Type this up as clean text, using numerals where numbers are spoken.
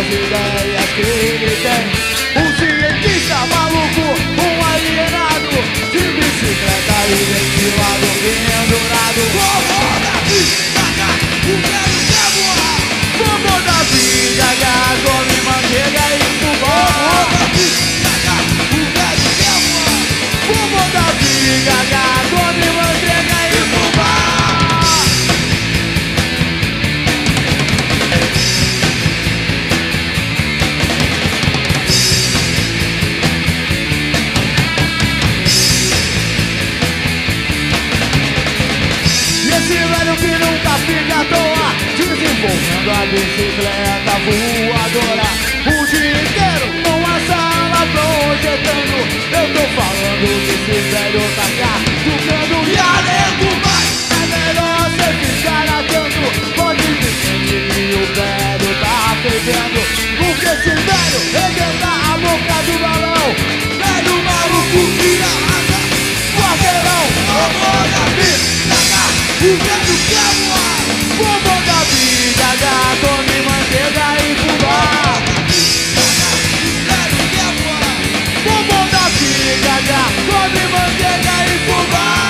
as ideias que ele tem. Um cientista maluco, um alienado, de bicicleta e ventilado pendurado. Vovô Davi, Gaga, o velho quer voar. Vovô Davi, Gaga, come manteiga e fubá. Vovô Davi, Gaga, o velho quer voar. Vovô Davi, Gaga, come manteiga e fubá. Esse velho que nunca fica à toa, desenvolvendo a bicicleta voadora. O dia inteiro com a sala projetando. Eu tô falando desse velho tá cá, tocando e alento mais. É melhor cê ficar atento, pode dizer que o velho tá fervendo. Porque esse velho rebenta a boca do balão. Velho maluco que arrasa quarteirão. Vovô Davi, Gaga, o velho quer voar. Vovô Davi, Gaga, come manteiga e fubá. O velho quer voar. Vovô Davi, Gaga, come manteiga e fubá.